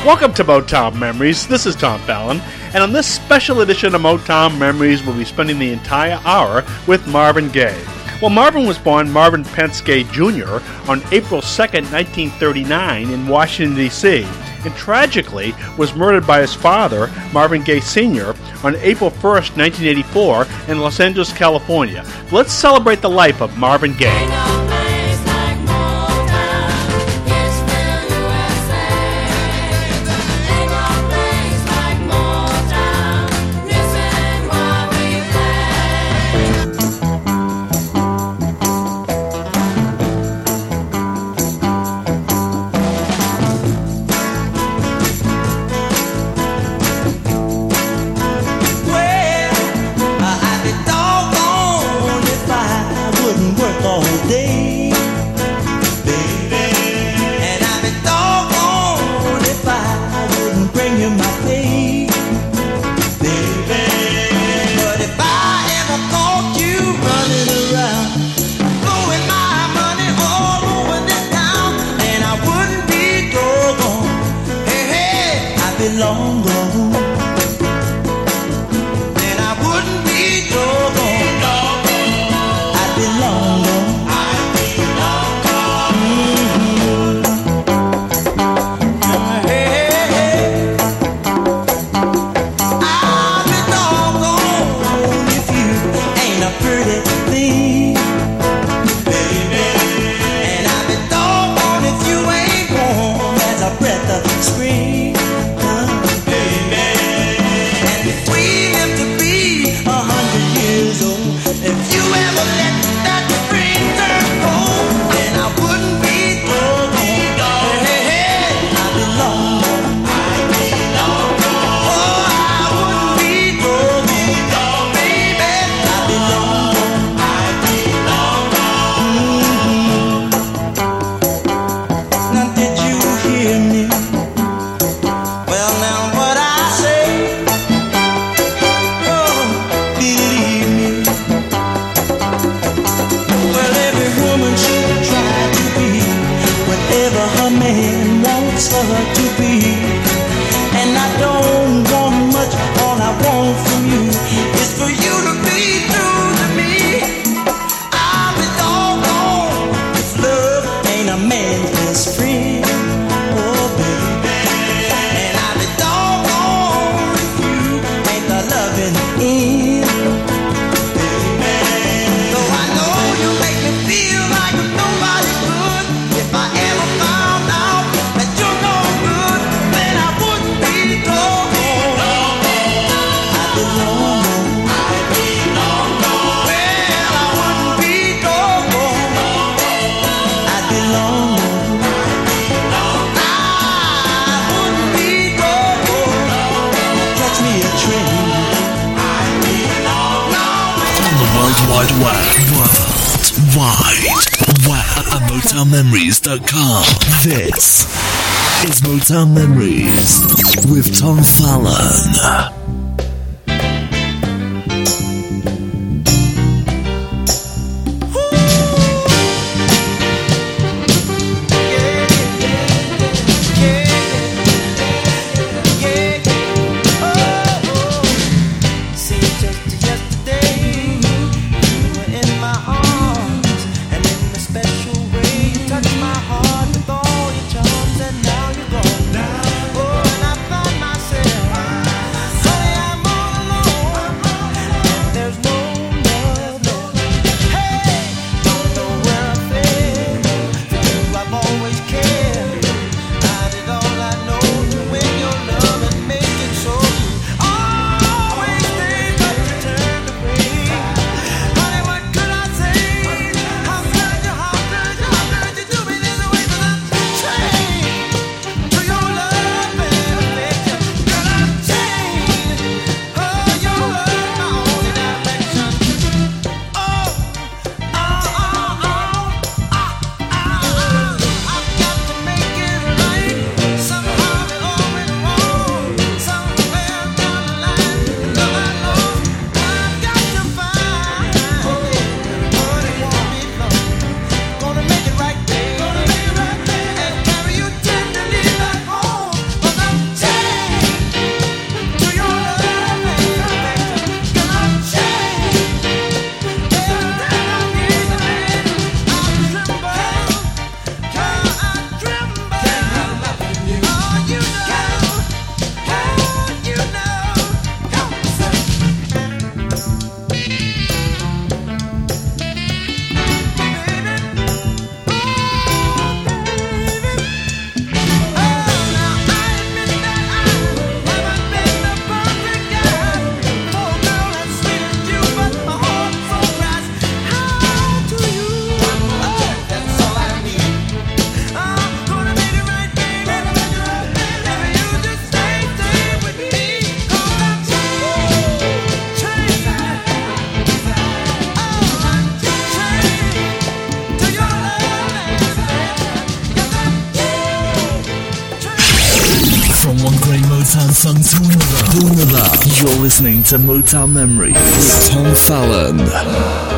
Welcome to Motown Memories. This is Tom Fallon, and on this special edition of Motown Memories, we'll be spending the entire hour with Marvin Gaye. Well, Marvin was born Marvin Pentz Gay Jr. on April 2nd, 1939 in Washington, D.C., and tragically was murdered by his father, Marvin Gaye Sr., on April 1st, 1984 in Los Angeles, California. Let's celebrate the life of Marvin Gaye. Motownmemories.com. This is Motown Memories with Tom Fallon. Now you're gone. Oh, and I find myself funk to another. You're listening to Motown Memories with Tom Fallon.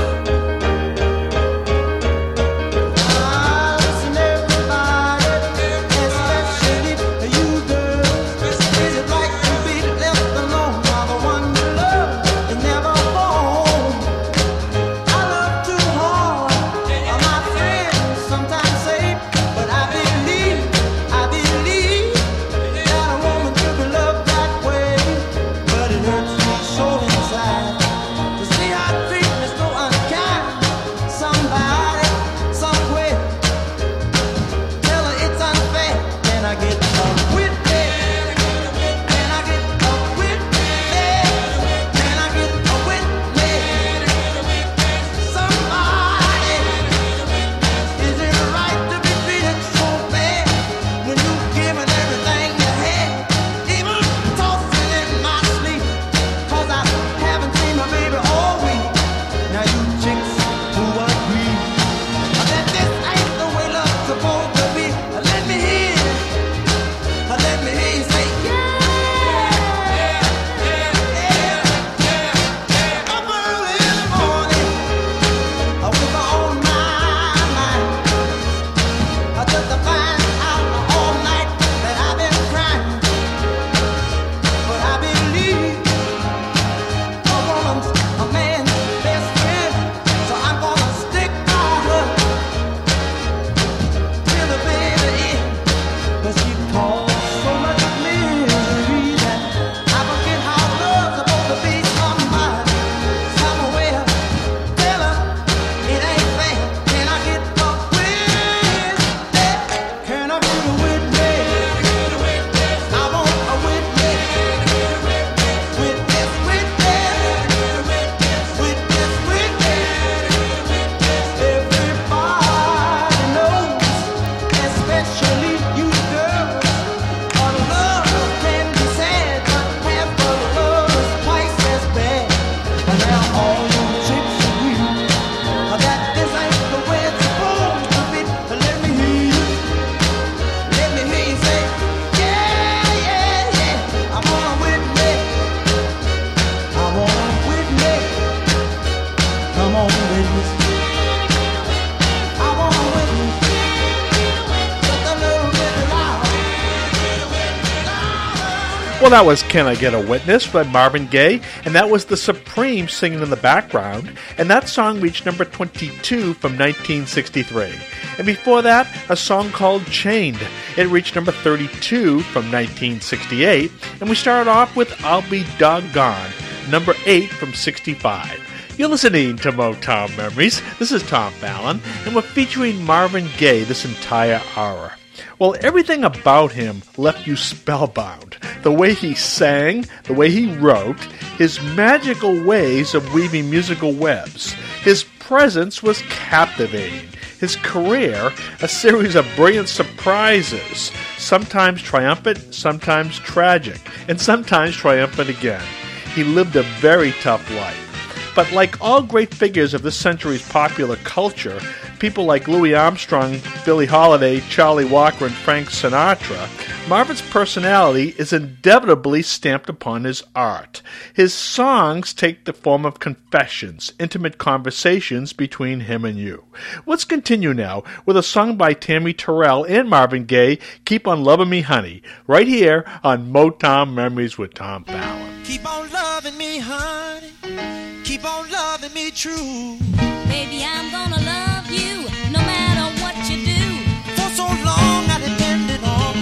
Well, that was Can I Get a Witness by Marvin Gaye, and that was the Supremes singing in the background, and that song reached number 22 from 1963. And before that, a song called Chained. It reached number 32 from 1968, and we started off with I'll Be Doggone, number 8 from 65. You're listening to Motown Memories. This is Tom Fallon, and we're featuring Marvin Gaye this entire hour. Well, everything about him left you spellbound. The way he sang, the way he wrote, his magical ways of weaving musical webs. His presence was captivating. His career, a series of brilliant surprises, sometimes triumphant, sometimes tragic, and sometimes triumphant again. He lived a very tough life. But like all great figures of this century's popular culture, people like Louis Armstrong, Billie Holiday, Charlie Walker, and Frank Sinatra, Marvin's personality is indubitably stamped upon his art. His songs take the form of confessions, intimate conversations between him and you. Let's continue now with a song by Tammy Terrell and Marvin Gaye, Keep on Loving Me Honey, right here on Motown Memories with Tom Fallon. Keep on loving me, honey. Keep on loving me true. Baby, I'm gonna love you no matter what you do. For so long I depended on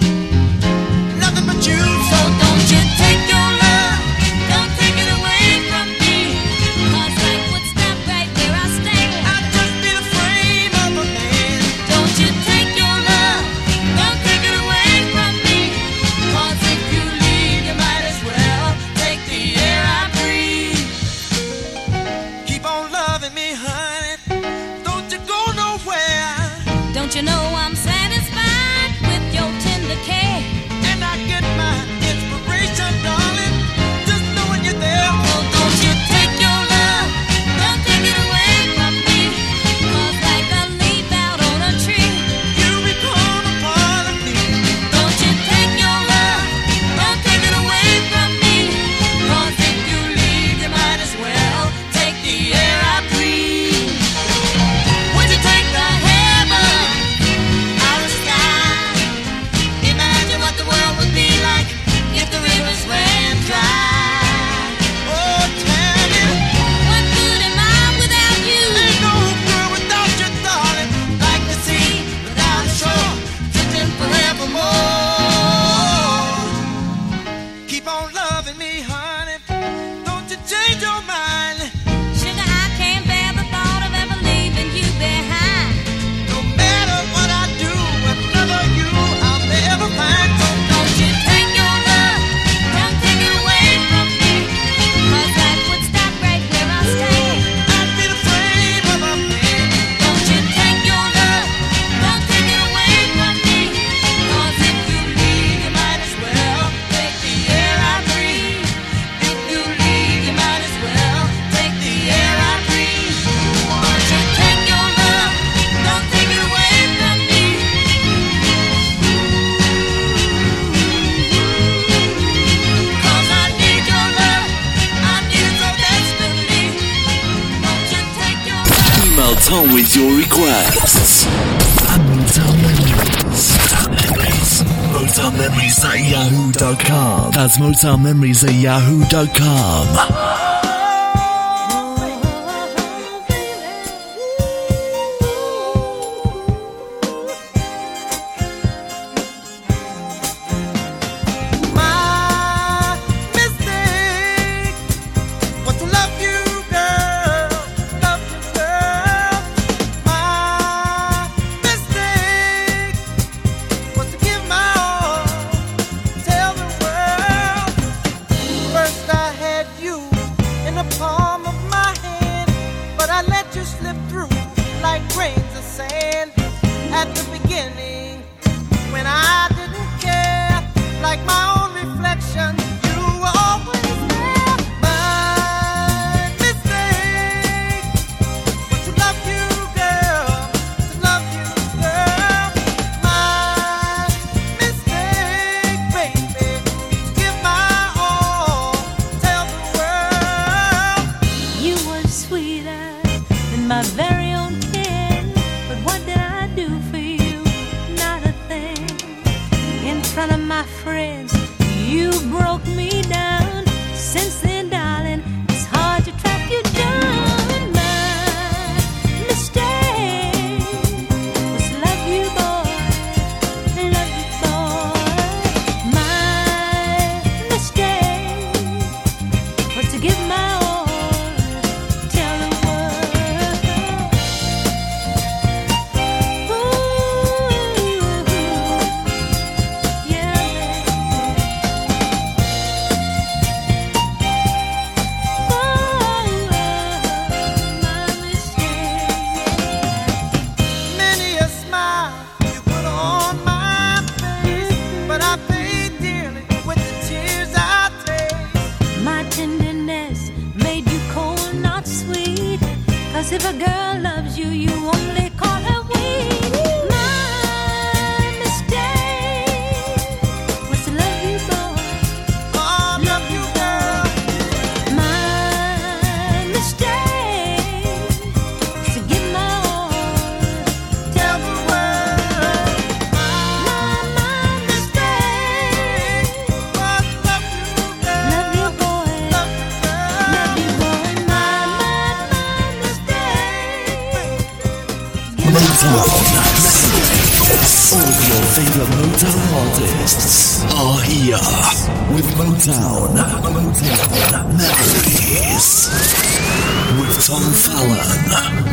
nothing but you. So don't you take your love, don't take it away from me. 'Cause life would stop right where I stand. I'd just be the frame of a man. Don't you take your love, don't take it away from me. 'Cause if you leave, you might as well take the air I breathe. Keep on loving me, honey. Email Tom with your requests. And Motown Memories. Motown Memories at yahoo.com. That's Motown Memories at yahoo.com. All of your favorite Motown artists are here with Motown Memories with Tom Fallon.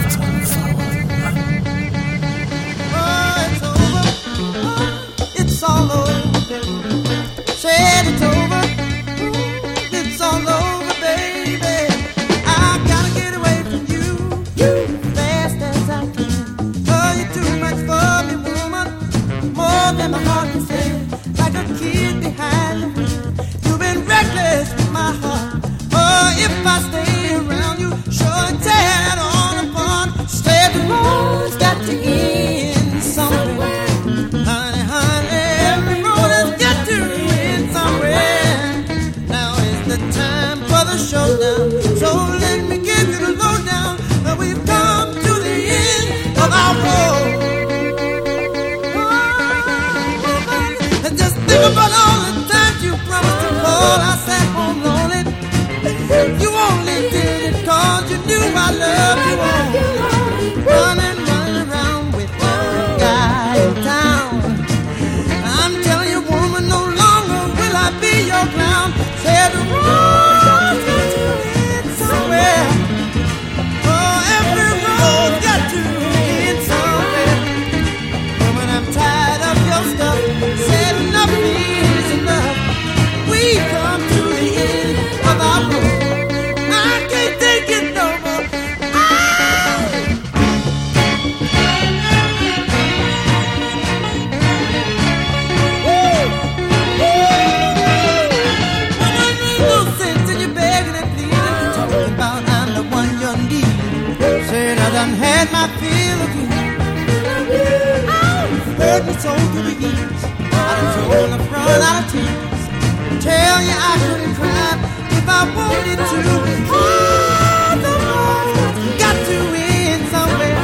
It's all over. Said it's over. It's all over, baby. I gotta get away from you fast as I can. Oh, you're too much for me, woman. More than my heart can say. Like a kid behind the wheel. You've been reckless with my heart. Oh, if I stay around you, sure tear it all apart. Stay the road's got to end somewhere. Showdown. So let me give you the lowdown. We've come to the end of our road. And just think about all the times you promised to call. I sat home lonely. You only did it 'cause you knew I loved you all. Running around with every guy in town. I'm telling you, woman, no longer will I be your clown. Said the road. Had my fill of you. Hurt me so through the years. I done told the front out of tears. Tell you I couldn't cry if I wanted to. Oh, the road's got to end somewhere.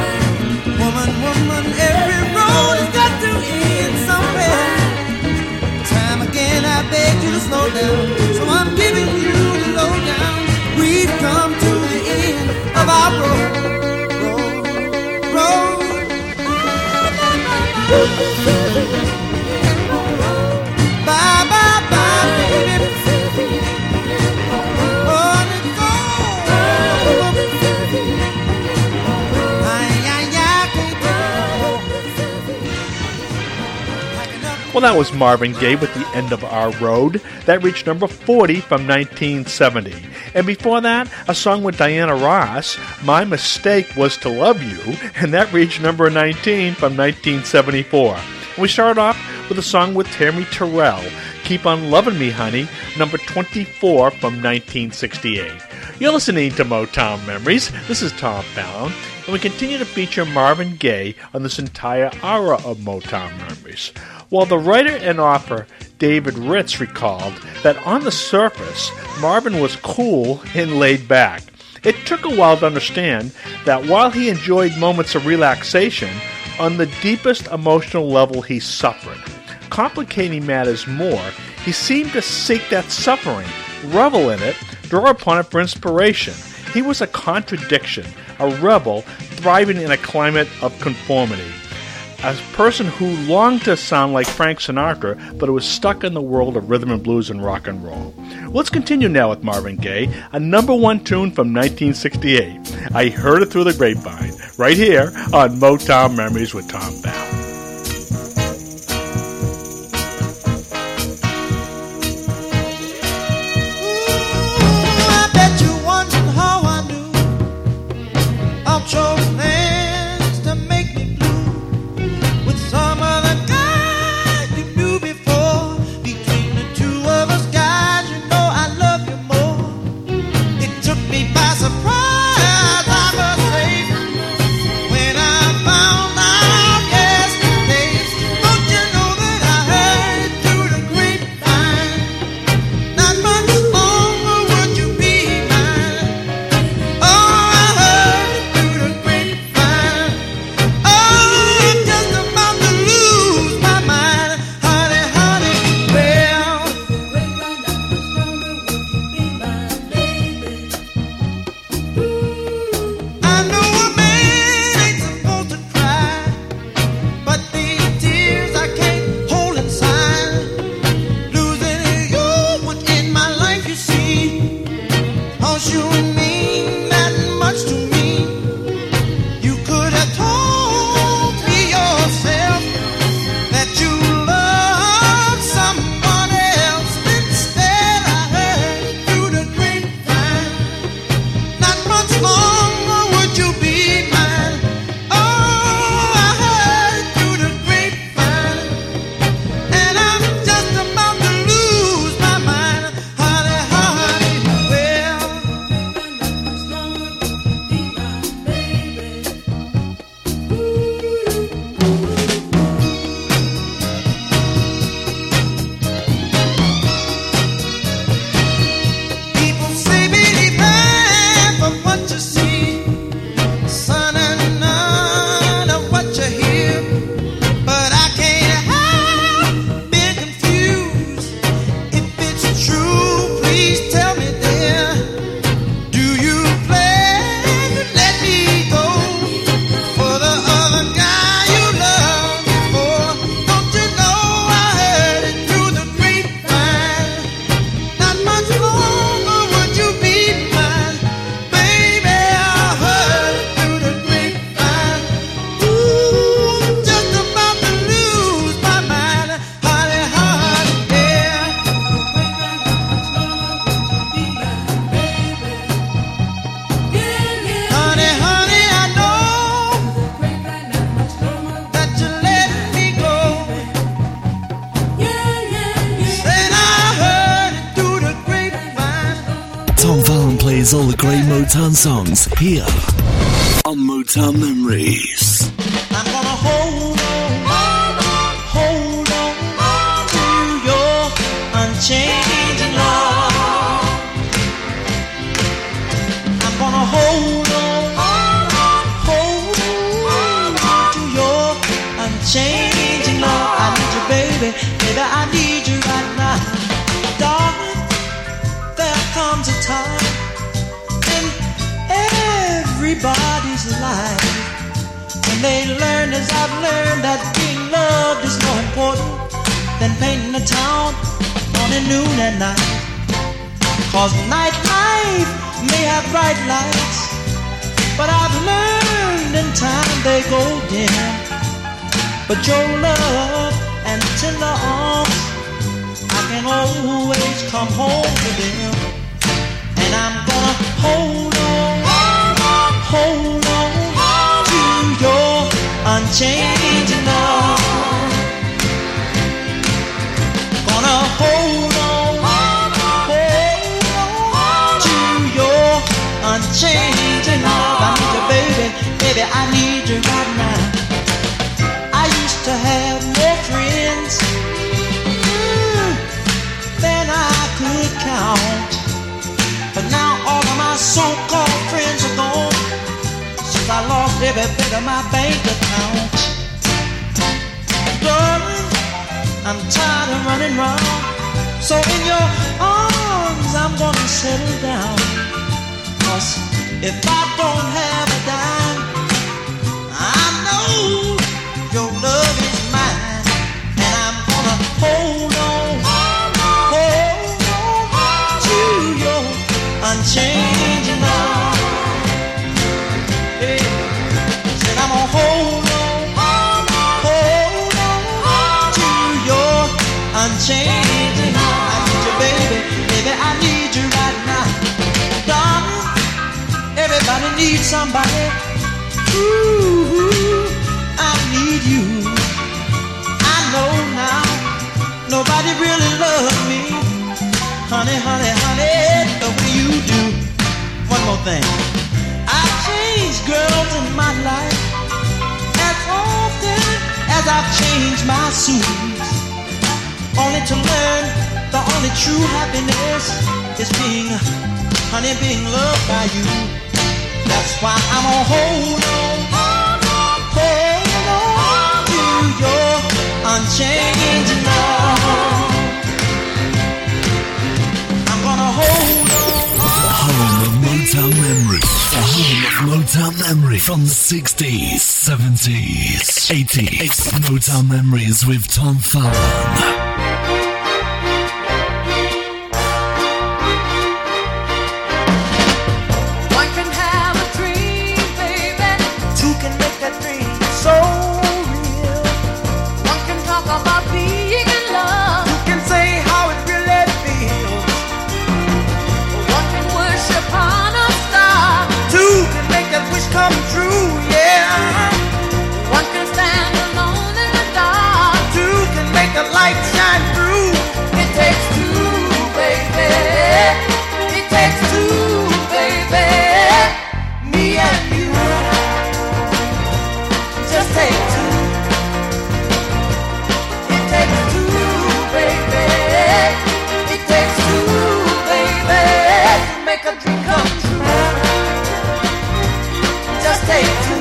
Well, that was Marvin Gaye with The End of Our Road. That reached number 40 from 1970. And before that, a song with Diana Ross, My Mistake Was to Love You, and that reached number 19 from 1974. And we started off with a song with Tammy Terrell, Keep On Lovin' Me Honey, number 24 from 1968. You're listening to Motown Memories. This is Tom Fallon, and we continue to feature Marvin Gaye on this entire hour of Motown Memories. Well, the writer and author David Ritz recalled that on the surface, Marvin was cool and laid back. It took a while to understand that while he enjoyed moments of relaxation, on the deepest emotional level he suffered. Complicating matters more, he seemed to seek that suffering, revel in it, draw upon it for inspiration. He was a contradiction, a rebel, thriving in a climate of conformity. A person who longed to sound like Frank Sinatra, but who was stuck in the world of rhythm and blues and rock and roll. Let's continue now with Marvin Gaye, a number one tune from 1968. I heard it through the grapevine, right here on Motown Memories with Tom Fallon. I bet you wondering how I knew I'll chose plans to make me blue with some other guy you knew before. Between the two of us guys, you know I love you more. It took me by surprise, I must say, when I found out yesterday. Don't you know that I heard through the grapevine? Not much longer would you be mine. Oh, I heard it through the grapevine. Oh, I'm just about to lose my mind, honey, honey. Well, I know a man ain't supposed to cry, but these tears I can't hold inside. Losing you was in my life, you see. 'Cause you mean that much to me. You could have told me yourself that you love someone else. Instead, I heard it through the grapevine. Not much longer would you be mine. Oh, I heard it through the grapevine, and I'm just about to lose my mind, honey, honey. Well, people say believe half of what you see, son, and none of what you hear. But I can't help being confused. If it's true, please tell me, dear. Do you plan to let me go for the other guy you love me for? Don't you know I heard it through the grapevine? Not much longer would you be mine, baby. I heard it through the grapevine. Ooh, I'm just about to lose my mind, honey, honey, yeah. Honey, honey, I know that you let me go. Said I heard it through the grapevine. Tom Fallon plays all the great Motown songs here on Motown Memories. I'm gonna hold on to your unchanging love. I'm gonna hold on to your unchanging love. I need you, baby, baby, I need you right now, darling. There comes a time in everybody's life when they learn, as I've learned, that being loved is more important than painting a town morning, noon, and night. 'Cause nightlife may have bright lights, but I've learned in time they go dim. But your love and tender arms. I can always come home to them, and I'm gonna hold on to your unchanging love. Gonna hold on to your unchanging love. I need you, baby, baby, I need you right now. I used to have more friends than I could count, but now all of my so-called friends are gone since I lost every bit of my bank account. Darling, I'm tired of running round, so in your arms I'm gonna settle down. 'Cause if I don't have a dime, I know your love is mine, and I'm gonna hold on to your unchanging love. Yeah. Said I'm gonna hold on to your unchanging love. I need you, baby, baby, I need you right now. Darling, everybody needs somebody. Ooh, I need you. I know now nobody really loves me, honey, honey, honey, the way you do. One more thing, I've changed girls in my life as often as I've changed my suits, only to learn the only true happiness is being, honey, being loved by you. That's why I'm gonna hold on to your unchanging love. I'm gonna hold on. The home of Motown memory. The home of Motown memory from the 60s, 70s, 80s. Motown memories with Tom Fallon. Come true, yeah. One can stand alone in the dark. Two can make a light shine through. It takes two, baby. It takes two, baby. Me and you. Just take two. It takes two, baby. It takes two, baby. To make a dream come true. Just take two.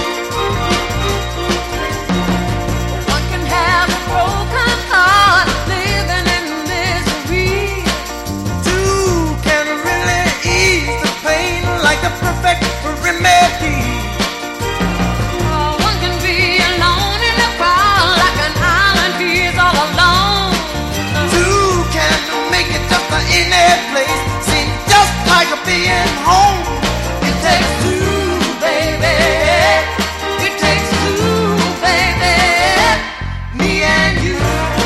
One can have a broken heart, living in misery. Two can really ease the pain like a perfect remedy. One can be alone in the crowd like an island he's all alone. Two can make it just any place seem just like being home. It takes two. It takes two, baby. Me and you.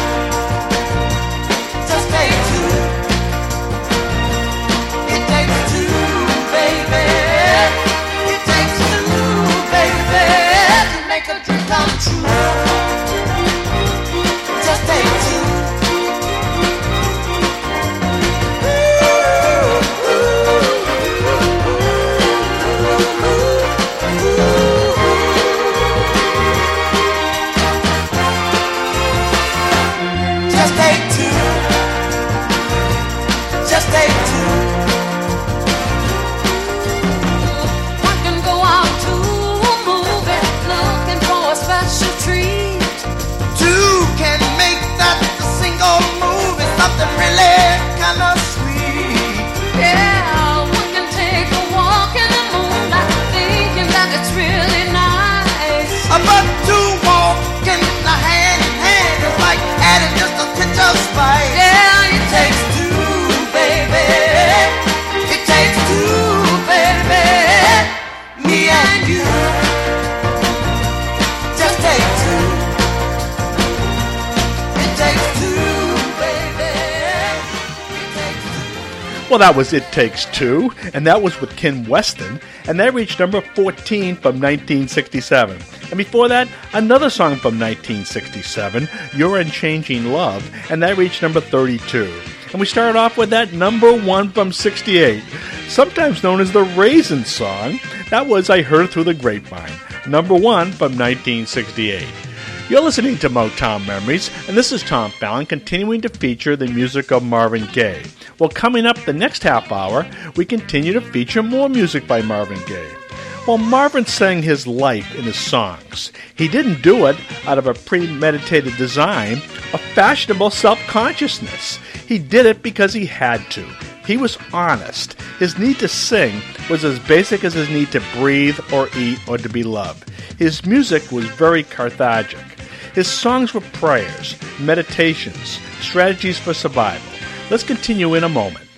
Just take two. It takes two, baby. It takes two, baby. To make a dream come true. Just take two. Ooh, ooh, ooh. Well, that was It Takes Two, and that was with Kim Weston, and that reached number 14 from 1967. And before that, another song from 1967, Your Unchanging Love, and that reached number 32. And we started off with that number 1 from 68, sometimes known as the Raisin Song. That was I Heard Through the Grapevine, number 1 from 1968. You're listening to Motown Memories, and this is Tom Fallon continuing to feature the music of Marvin Gaye. Well, coming up the next half hour, we continue to feature more music by Marvin Gaye. Well, Marvin sang his life in his songs. He didn't do it out of a premeditated design of fashionable self-consciousness. He did it because he had to. He was honest. His need to sing was as basic as his need to breathe or eat or to be loved. His music was very cathartic. His songs were prayers, meditations, strategies for survival. Let's continue in a moment.